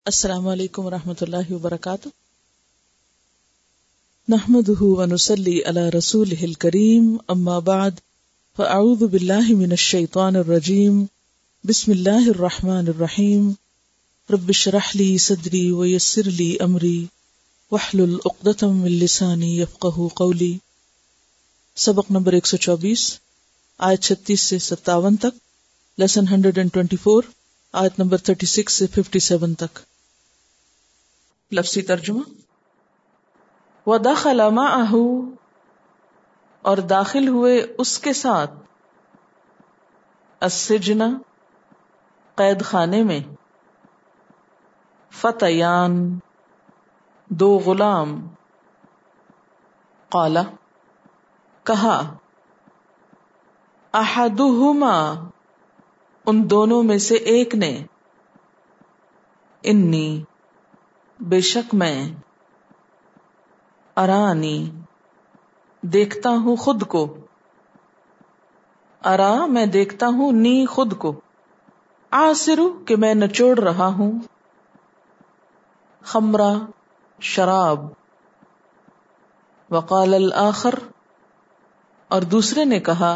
السلام علیکم ورحمۃ اللہ وبرکاتہ. نحمده ونصلی علی رسولہ الکریم اما بعد فاعوذ باللہ من الشیطان الرجیم بسم اللہ الرحمن الرحیم رب اشرح لی صدری ویسر لی امری واحلل عقدۃ من لسانی یفقہوا قولی. سبق نمبر 124 آیت 36 سے 57 تک، لیسن 124 آیت نمبر 36 سے 57 تک. لفظی ترجمہ: وَدَخَلَ مَعَهُ، اور داخل ہوئے اس کے ساتھ، السجن، قید خانے میں، فتیان، دو غلام، قال، کہا، احدہما، ان دونوں میں سے ایک نے، انی، بے شک میں، ارانی، دیکھتا ہوں خود کو، ارا، میں دیکھتا ہوں، نی، خود کو، آسرو، کہ میں نچوڑ رہا ہوں، خمرہ، شراب، وقال الآخر، اور دوسرے نے کہا،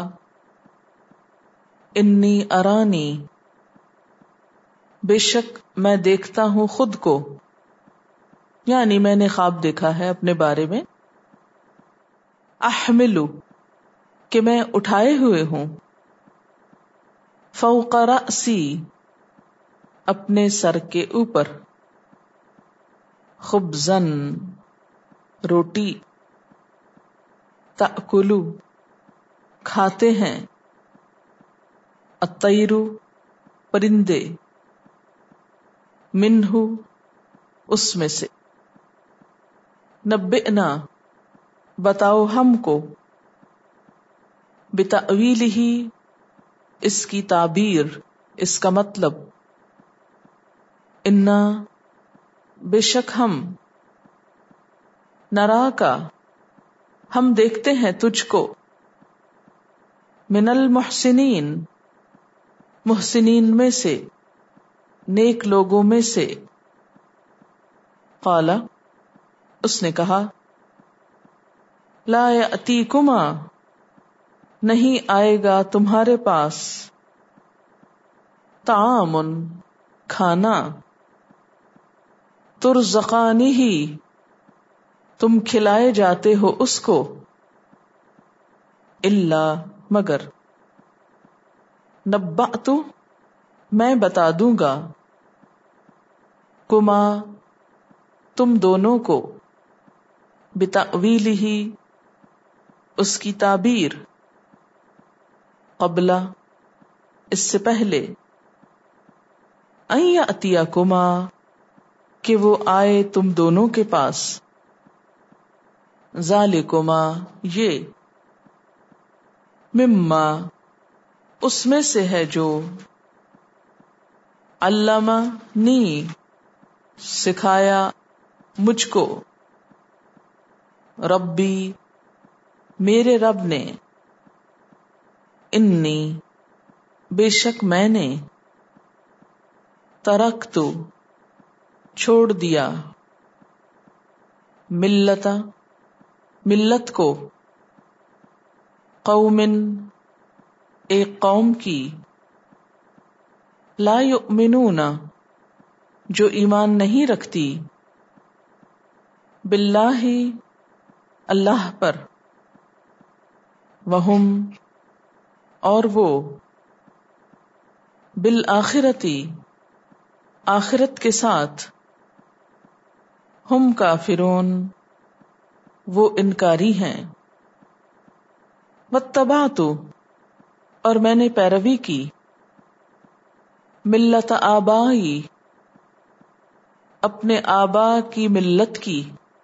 انی ارانی، بے شک میں دیکھتا ہوں خود کو، یعنی میں نے خواب دیکھا ہے اپنے بارے میں، احملو، کہ میں اٹھائے ہوئے ہوں، فوق رأسی، اپنے سر کے اوپر، خبزن، روٹی، تأکلو، کھاتے ہیں، الطیر، پرندے، منہ، اس میں سے، نبئنا، بتاؤ ہم کو، بتأویلہ، اس کی تعبیر، اس کا مطلب، انا، بے شک ہم، نراکا، ہم دیکھتے ہیں تجھ کو، من المحسنین، محسنین میں سے، نیک لوگوں میں سے. قال، اس نے کہا، لا یأتیکما، نہیں آئے گا تمہارے پاس، طعام، کھانا، ترزقانہ، تم کھلائے جاتے ہو اس کو، الا، مگر، نبأت، میں بتا دوں گا، کما، تم دونوں کو، بتأویلہ، اس کی تعبیر، قبل، اس سے پہلے، ان یأتیکما، کہ وہ آئے تم دونوں کے پاس، ذالکما، یہ، مما، اس میں سے ہے جو، علمنی، سکھایا مجھ کو، ربی، میرے رب نے، انی، بے شک میں نے، ترکت، چھوڑ دیا، ملت، ملت کو، قوم، ایک قوم کی، لا یؤمنون، جو ایمان نہیں رکھتی، باللہ، اللہ پر، وہم، اور وہ، بالآخرتی، آخرت کے ساتھ، ہم کافرون، وہ انکاری ہیں. واتبعت، اور میں نے پیروی کی، ملت آبائی، اپنے آبا کی ملت کی،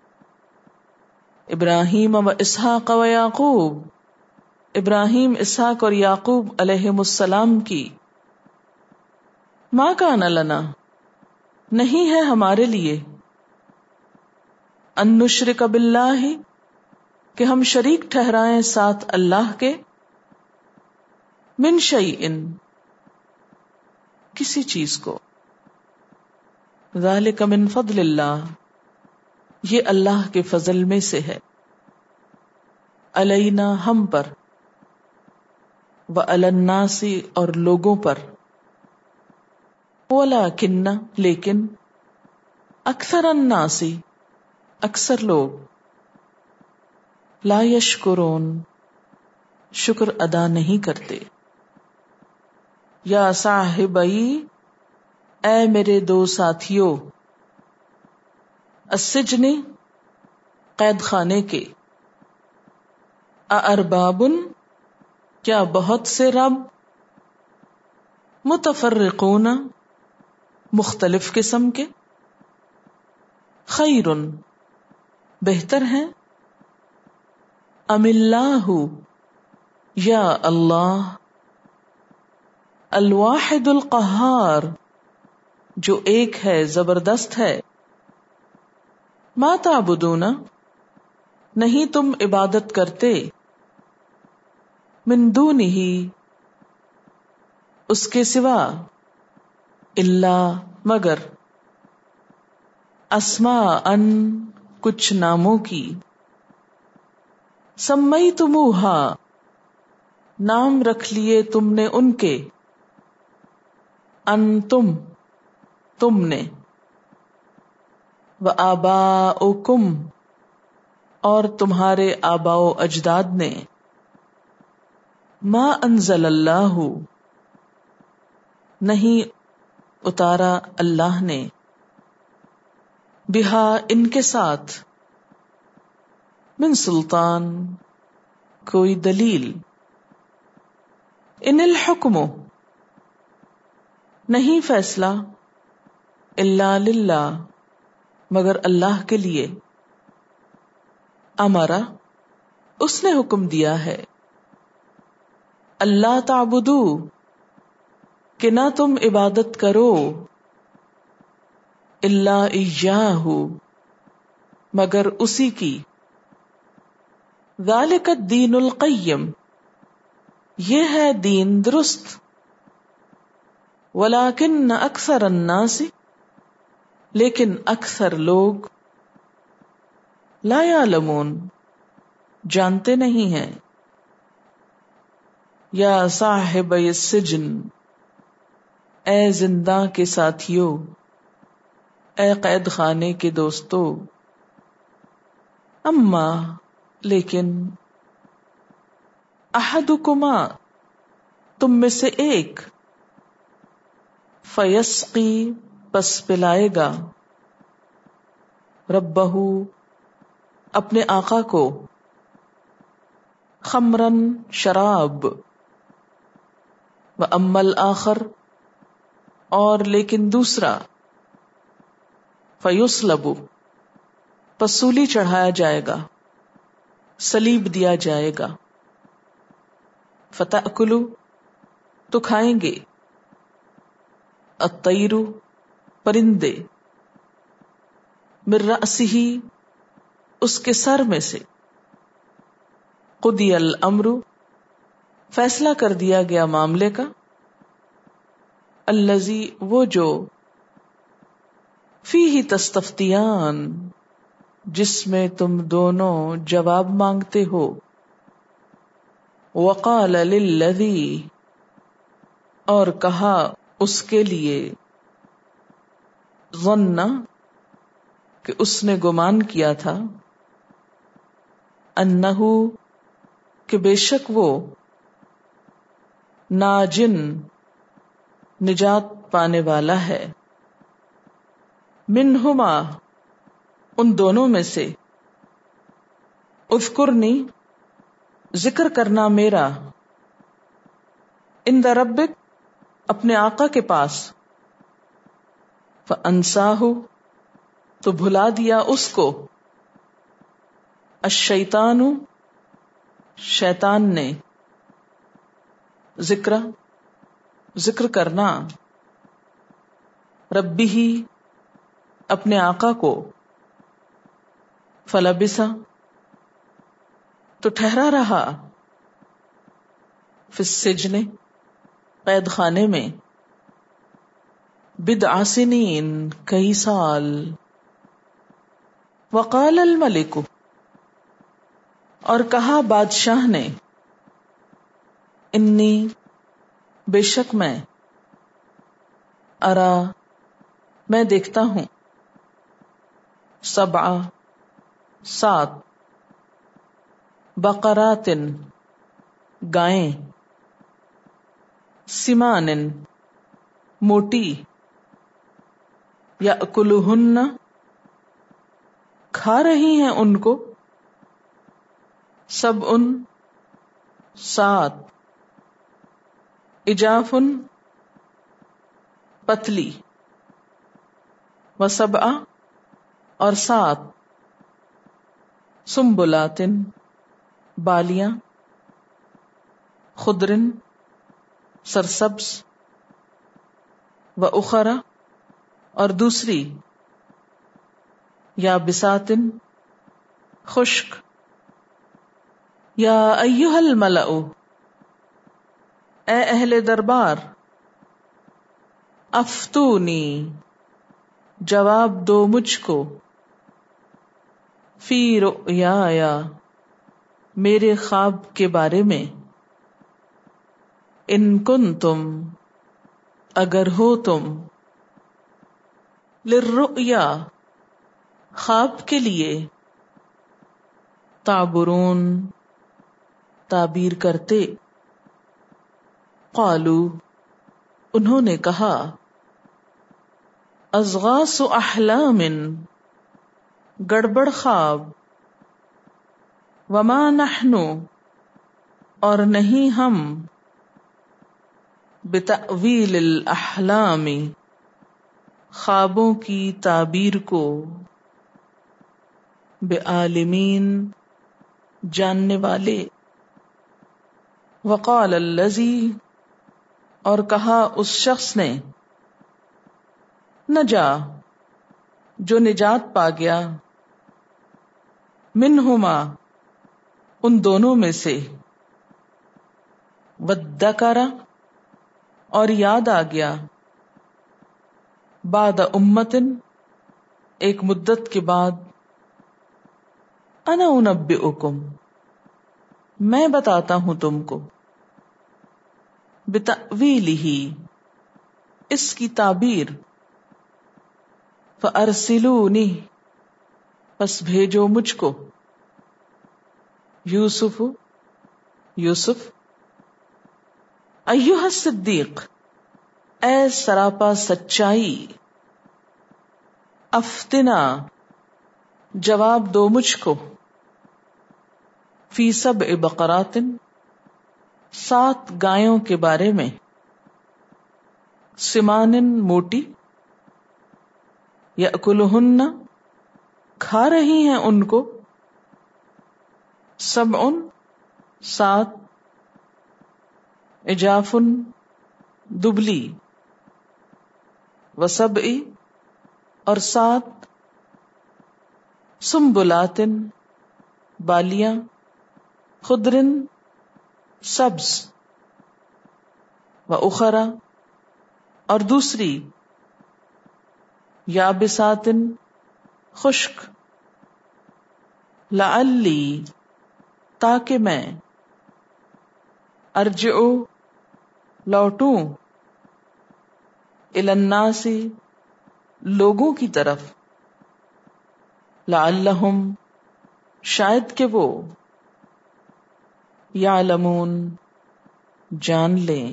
ابراہیم و اسحاق و یعقوب، ابراہیم، اسحاق اور یعقوب علیہم السلام کی. ما کان لنا، نہیں ہے ہمارے لیے، ان نشرک باللہ، کہ ہم شریک ٹھہرائیں ساتھ اللہ کے، من شیء، کسی چیز کو، ذالک من فضل اللہ، یہ اللہ کے فضل میں سے ہے، علینا ہم پر، وعلی الناس اور لوگوں پر، ولکن لیکن، اکثر الناس اکثر لوگ، لا یشکرون شکر ادا نہیں کرتے۔ یا صاحبئی اے میرے دو ساتھیوں، السجن قید خانے کے، اارباب کیا بہت سے رب، متفرقون مختلف قسم کے، خیر بہتر ہیں، ام اللہ یا اللہ، الواحد القہار جو ایک ہے زبردست ہے، ما تعبدون نہیں تم عبادت کرتے، من دونہ اس کے سوا، الا مگر، اسماء کچھ ناموں کی، سمیتموہا نام رکھ لیے تم نے ان کے، انتم تم نے، وآباؤکم اور تمہارے آباء و اجداد نے، ما انزل اللہ نہیں اتارا اللہ نے، بہا ان کے ساتھ، من سلطان کوئی دلیل، ان الحکم نہیں فیصلہ، الا للہ مگر اللہ کے لیے، امرا اس نے حکم دیا ہے، اللہ تعبدو کہ نہ تم عبادت کرو، الا ایاہ مگر اسی کی، ذالک الدین القیم یہ ہے دین درست، ولیکن اکثر الناس لیکن اکثر لوگ، لا یعلمون جانتے نہیں ہیں۔ یا صاحب السجن اے زنداں کے ساتھیوں، اے قید خانے کے دوستو، اما لیکن، احدکما تم میں سے ایک، فیسقی پس پلائے گا، ربہ اپنے آقا کو، خمرن شراب، واما الآخر اور لیکن دوسرا، فیصلب پس سولی چڑھایا جائے گا، صلیب دیا جائے گا، فتأکلوا تو کھائیں گے، الطیر پرندے، من رأسہ اس کے سر میں سے، قضی الامر فیصلہ کر دیا گیا معاملے کا، الذی وہ جو، فیہ تستفتیان جس میں تم دونوں جواب مانگتے ہو، وقال للذی اور کہا اس کے لیے، ظن کہ اس نے گمان کیا تھا، انہو کہ بے شک وہ، ناجن نجات پانے والا ہے، منہما ان دونوں میں سے، اذکرنی ذکر کرنا میرا، عند ربک اپنے آقا کے پاس، فانساہ تو بھلا دیا اس کو، الشیطان شیطان نے، ذکر کرنا، ربی ہی اپنے آقا کو، فلبث تو ٹھہرا رہا، فی السجن قید خانے میں، بضع سنین کئی سال. وقال الملک اور کہا بادشاہ نے انی بے شک میں ارا میں دیکھتا ہوں سبع سات بقرات گائیں سمان موٹی یأکلہن کھا رہی ہیں ان کو سبع سات عجاف پتلی وسبع اور سات سنبلات بالیاں خضر سرسبز واخری اور دوسری یابسات خشک. یا ایھا الملأ اے اہل دربار افتونی جواب دو مجھ کو فی رؤیایا میرے خواب کے بارے میں ان کنتم اگر ہو تم للرؤیا خواب کے لیے تعبرون تعبیر کرتے. قالو انہوں نے کہا اضغاث احلام گڑبڑ خواب وما نحن اور نہیں ہم بتأویل الاحلام خوابوں کی تعبیر کو بعالمین جاننے والے. وقال الذی اور کہا اس شخص نے نجا جو نجات پا گیا منہما ان دونوں میں سے وادکر اور یاد آ گیا بعد امت ایک مدت کے بعد انا انبئکم میں بتاتا ہوں تم کو بتأویلہ اس کی تعبیر فارسلونی پس بھیجو مجھ کو یوسف ایھا الصدیق اے سراپا سچائی افتنا جواب دو مجھ کو فی سبع بقرات سات گایوں کے بارے میں سمان موٹی یأکلہن کھا رہی ہیں ان کو سبع سات عجاف دبلی وسبع اور سات سنبلات بالیاں خضر سبز واخری اور دوسری یابسات خشک. لعلی تاکہ میں ارجع لوٹوں الی الناس لوگوں کی طرف لعلہم شاید کہ وہ یعلمون جان لیں.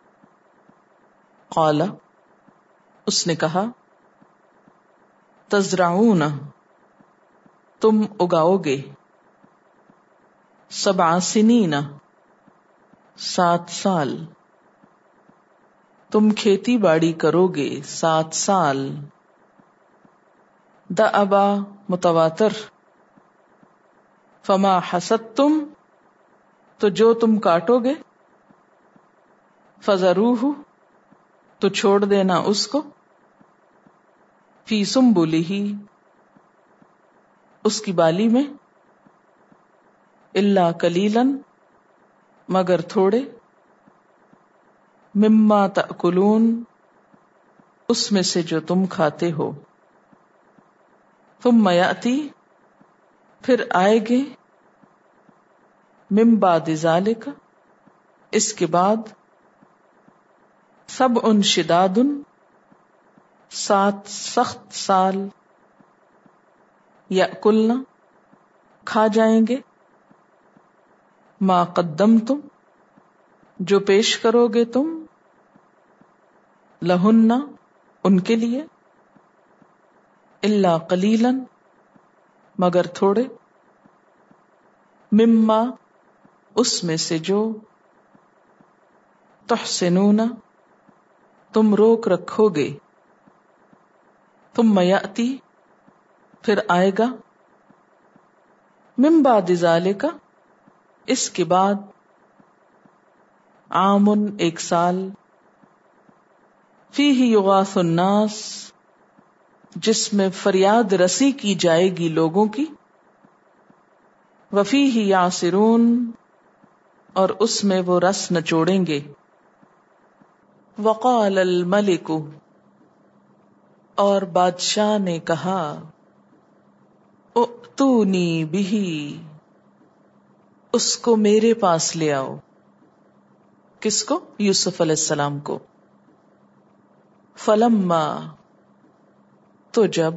قال اس نے کہا تزرعون تم اگاؤ گے سبع سنین 7 سال تم کھیتی باڑی کرو گے 7 سال. دأبا متواتر فما حصدتم تو جو تم کاٹو گے فذروہ تو چھوڑ دینا اس کو فی سنبلہ اس کی بالی میں الا قلیلا مگر تھوڑے مما تأکلون اس میں سے جو تم کھاتے ہو. ثم یأتی، پھر آئے گے، من بعد ذالک، اس کے بعد، سبع شداد، 7 سخت سال، یأکلن، کھا جائیں گے، ما قدمتم، جو پیش کرو گے تم، لہن، ان کے لیے، الا قلیلا، مگر تھوڑے، مما، اس میں سے جو، تحسنون، تم روک رکھو گے. ثم یأتی، پھر آئے گا، من بعد ذالک، اس کے بعد، عام، ایک سال، فیہ یغاث الناس، جس میں فریاد رسی کی جائے گی لوگوں کی، وفیہ یعصرون، اور اس میں وہ رس نچوڑیں گے. وقال الملک، اور بادشاہ نے کہا، ائتونی بہ، اس کو میرے پاس لے آؤ. کس کو؟ یوسف علیہ السلام کو. فلما، تو جب،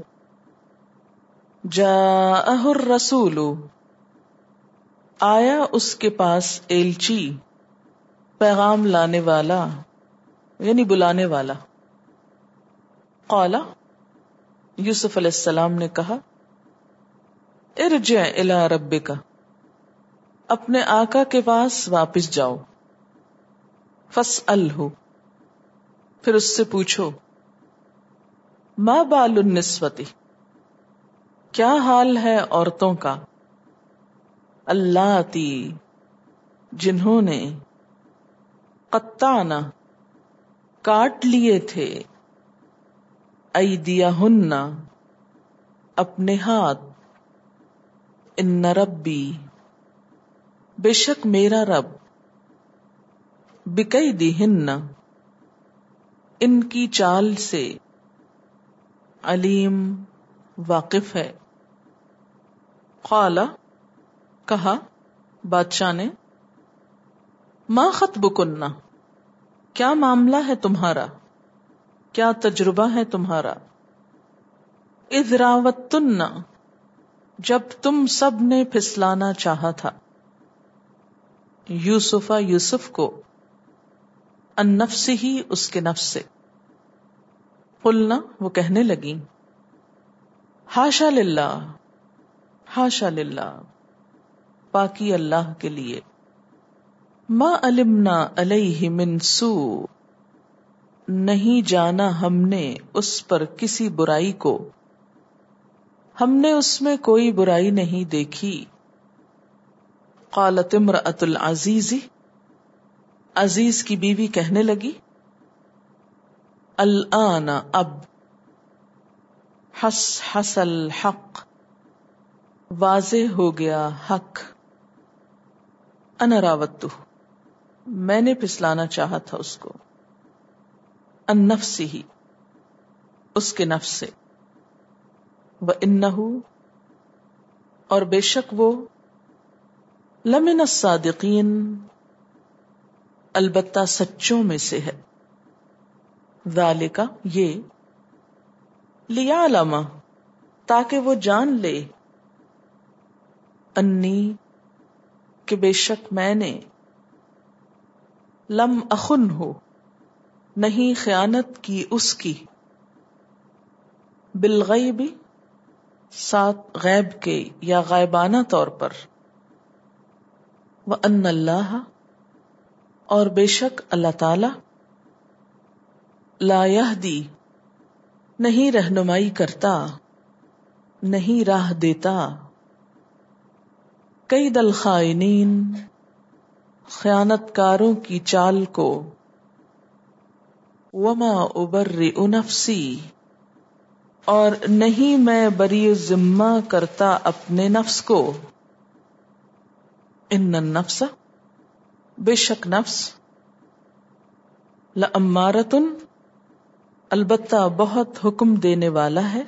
جاءہ الرسول، آیا اس کے پاس ایلچی، پیغام لانے والا، یعنی بلانے والا. قال، یوسف علیہ السلام نے کہا، ارجع الی ربک، اپنے آقا کے پاس واپس جاؤ. فاسألہ، پھر اس سے پوچھو، ما بال النسوۃ، کیا حال ہے عورتوں کا، اللاتی، جنہوں نے، قطعن، کاٹ لیے تھے، ایدیہن، اپنے ہاتھ، ان ربی، بے شک میرا رب، بکیدہن، ان کی چال سے، علیم، واقف ہے. قال، کہا بادشاہ نے، ما خطبکن، کیا معاملہ ہے تمہارا، کیا تجربہ ہے تمہارا. اذ راوتن، جب تم سب نے پھسلانا چاہا تھا، یوسف کو، ان نفسہ، اس کے نفس سے. قلنا، وہ کہنے لگیں، حاشا للہ، حاشا للہ، پاکی اللہ کے لیے، ما علمنا علیہ من سوء، نہیں جانا ہم نے اس پر کسی برائی کو، ہم نے اس میں کوئی برائی نہیں دیکھی. قالت امرأۃ العزیز، عزیز کی بیوی کہنے لگی، الآن، اب، حس الحق، واضح ہو گیا حق، انا راوتہ، میں نے پھسلانا چاہا تھا اس کو، ان نفسہ، اس کے نفس سے، وانہ، اور بے شک وہ، لمن الصادقین، البتہ سچوں میں سے ہے. ذالک، یہ، لیعلم، تاکہ وہ جان لے، انی، کہ بے شک میں نے، لم اخنہ، نہیں خیانت کی اس کی، بالغیب، ساتھ غیب کے یا غائبانہ طور پر، وان اللہ، اور بے شک اللہ تعالی، لا یہدی، نہیں رہنمائی کرتا، نہیں راہ دیتا، کید الخائنین، خیانت کاروں کی چال کو، وما ابرئ نفسی، اور نہیں میں بری ذمہ کرتا اپنے نفس کو، ان النفس، بے شک نفس، لامارۃ، البتہ بہت حکم دینے والا ہے،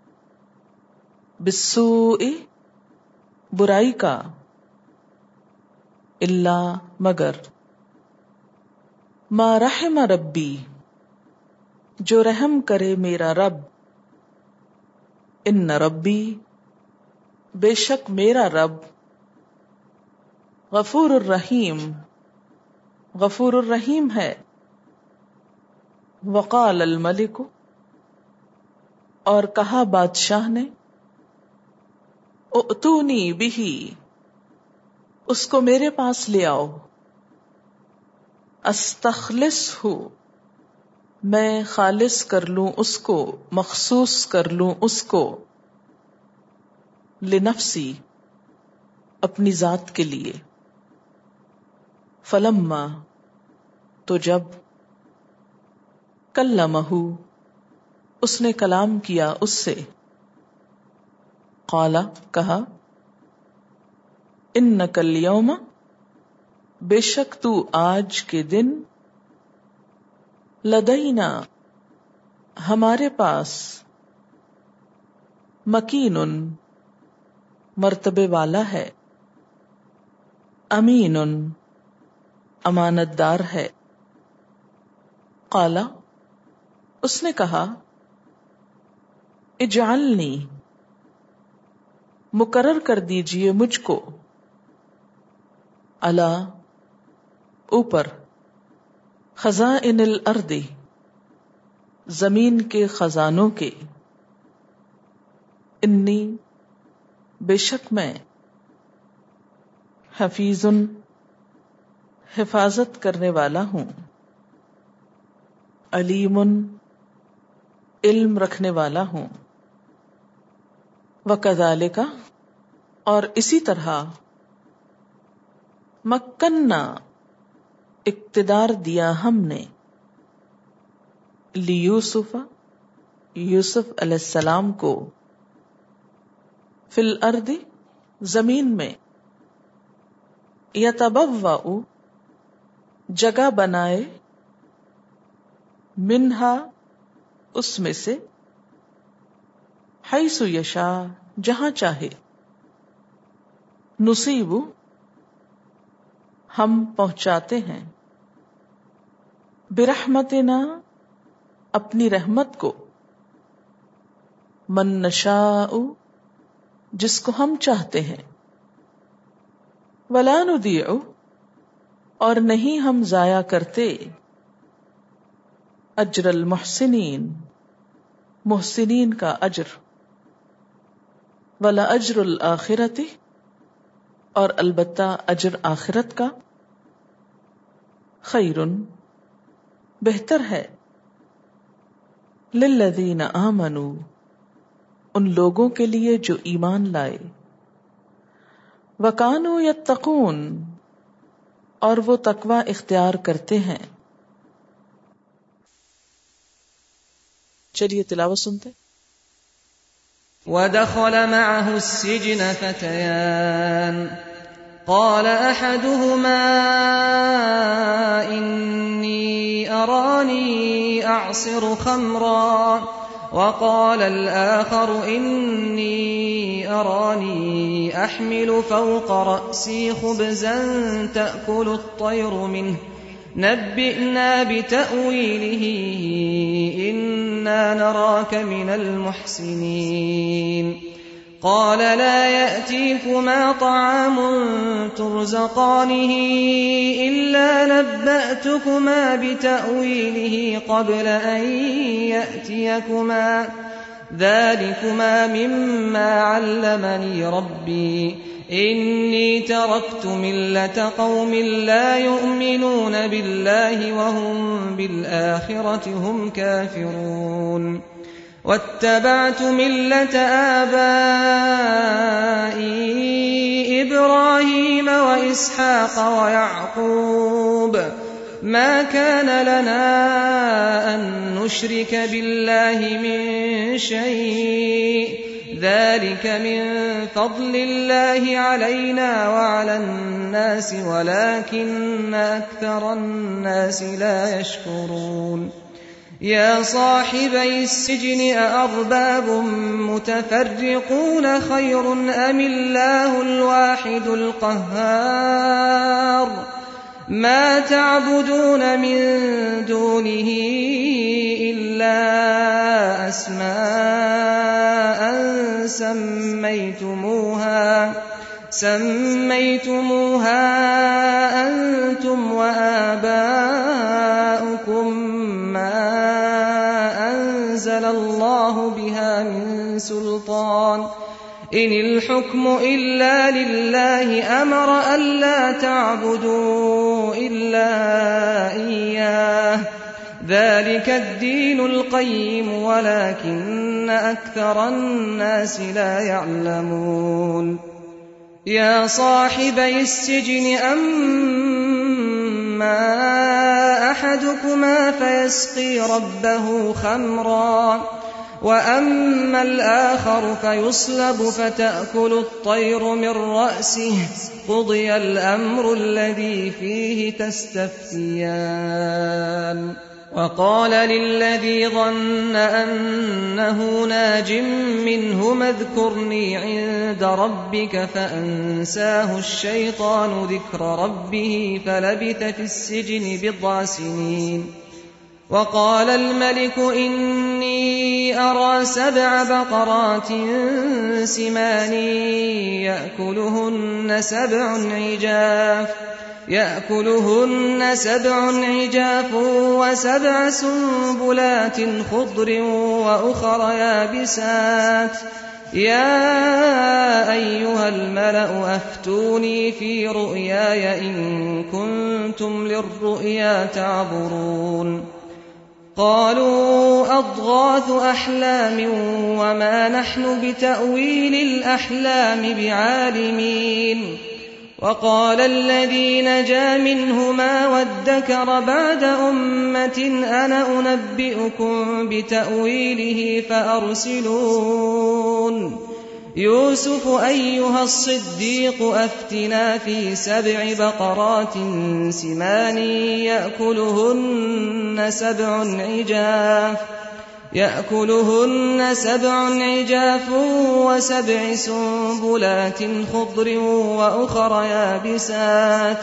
بالسوء برائی کا، الا مگر، ما رحم ربی جو رحم کرے میرا رب، ان ربی بے شک میرا رب، غفور الرحیم غفور الرحیم ہے۔ وقال الملک اور کہا بادشاہ نے، ائتونی بہ اس کو میرے پاس لے آؤ، استخلصہ میں خالص کر لوں اس کو، مخصوص کر لوں اس کو، لنفسی اپنی ذات کے لیے۔ فلما تو جب، کلمہ اس نے کلام کیا اس سے، قال کہا، انک الیوم بے شک تو آج کے دن، لدینا ہمارے پاس، مکین مرتبے والا ہے، امین امانت دار ہے۔ قال اس نے کہا، اجعلنی مقرر کر دیجئے مجھ کو، علی اوپر، خزائن الارض زمین کے خزانوں کے، انی بے شک میں، حفیظ حفاظت کرنے والا ہوں، علیم علم رکھنے والا ہوں۔ وکذالک اور اسی طرح، مکننا اقتدار دیا ہم نے، لیوسف یوسف علیہ السلام کو، فی الارض زمین میں، یتبوأ جگہ بنائے، منہا اس میں سے، حیث یشاء جہاں چاہے، نصیب ہم پہنچاتے ہیں، برحمتنا اپنی رحمت کو، من نشاء جس کو ہم چاہتے ہیں، ولا نضیع اور نہیں ہم ضائع کرتے، اجر المحسنین محسنین کا اجر، ولا اجر الآخرۃ اور البتہ اجر آخرت کا، خیر بہتر ہے، للذین آمنوا ان لوگوں کے لیے جو ایمان لائے، وکانوا یتقون اور وہ تقوی اختیار کرتے ہیں۔ چلیے تلاوت سنتے۔ ودخل معه السجن فتيان قال أحدهما إني أراني أعصر خمرا وقال الآخر إني أراني أحمل فوق رأسي خبزا تأكل الطير منه نبئنا بتأويله إنا نراك من المحسنين قال لا يأتيكما طعام ترزقانه إلا نبأتكما بتأويله قبل أن يأتيكما ذلكما مما علمني ربي إني تركت ملة قوم لا يؤمنون بالله وهم بالآخرة هم كافرون واتبعت ملة آبائي إبراهيم وإسحاق ويعقوب ما كان لنا أن نشرك بالله من شيء ذلك من فضل الله علينا وعلى الناس ولكن أكثر الناس لا يشكرون يا صاحبي السجن أأرباب متفرقون خير أم الله الواحد القهار ما تعبدون من دونه إلا أسماء سميتموها أنتم وآباؤكم ما أنزل الله بها من سلطان إن الحكم إلا لله أمر ألا تعبدوا إلا إياه ذلك الدين القيم ولكن أكثر الناس لا يعلمون يا صاحبي السجن أما أحدكما فيسقي ربه خمرا وأما الآخر فيصلب فتأكل الطير من رأسه قضي الأمر الذي فيه تستفتيان وقال للذي ظن أنه ناج منهما اذكرني عند ربك فأنساه الشيطان ذكر ربه فلبث في السجن 9 سنين وقال الملك إني أرى 7 بقرات سمان يأكلهن 7 عجاف و7 سنبلات خضر وأخر يابسات يا أيها الملأ أفتوني في رؤياي إن كنتم للرؤيا تعبرون قالوا أضغاث أحلام وما نحن بتأويل الأحلام بعالمين وقال الذي نجا منهما وادكر بعد أمة أنا أنبئكم بتأويله فأرسلون يوسف أيها الصديق أفتنا في 7 بقرات سمان يأكلهن 7 عجاف و7 سنبلات خضر وأخر يابسات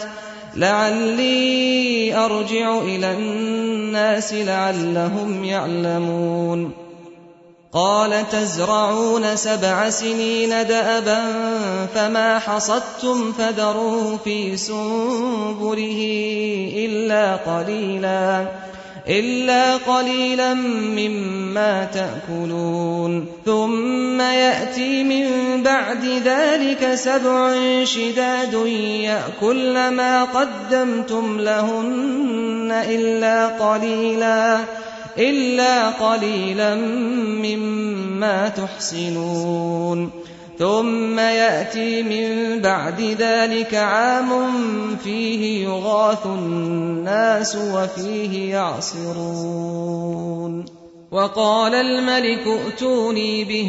لعلي أرجع إلى الناس لعلهم يعلمون قال تزرعون 7 سنين دأبا فما حصدتم فذروه في سنبله إلا قليلا مما تأكلون ثم يأتي من بعد ذلك 7 شداد يأكلن ما قدمتم لهن إلا قليلا مما تحصنون ثم يأتي من بعد ذلك عام فيه يغاث الناس وفيه يعصرون وقال الملك ائتوني به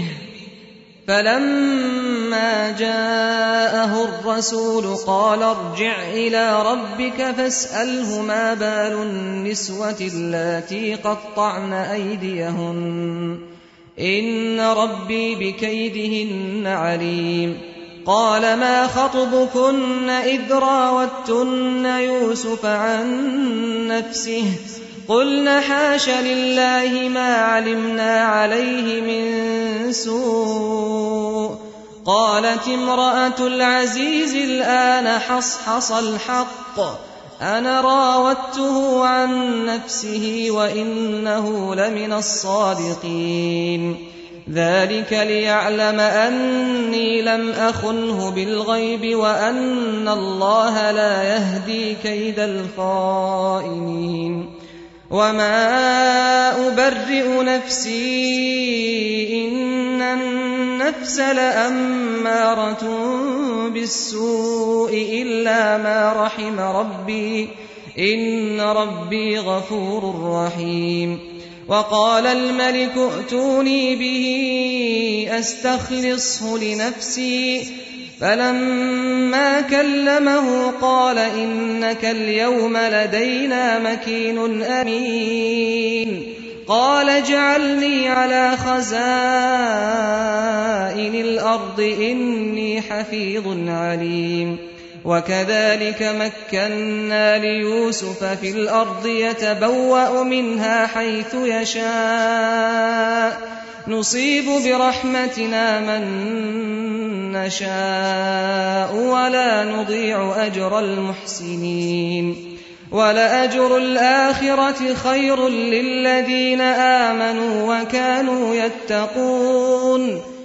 فلما جاءه الرسول قال ارجع إلى ربك فاسأله ما بال النسوة اللاتي قطعن أيديهن إن ربي بكيدهن عليم قال ما خطبكن إذ راوتن يوسف عن نفسه قلن حاش لله ما علمنا عليه من سوء قالت امرأة العزيز الآن حصحص الحق أنا راودته عن نفسه وإنه لمن الصادقين ذلك ليعلم أني لم أخنه بالغيب وأن الله لا يهدي كيد الخائنين وما أبرئ نفسي إن النفس لأمارة بالسوء إلا ما رحم ربي إن ربي غفور رحيم وقال الملك ائتوني به أستخلصه لنفسي فلما كلمه قال إنك اليوم لدينا مكين أمين قال اجعلني على خزائن الأرض إني حفيظ عليم وكذلك مكنا ليوسف في الأرض يتبوأ منها حيث يشاء نصيب برحمتنا من نشاء ولا نضيع أجر المحسنين ولأجر الآخرة خير للذين آمنوا وكانوا يتقون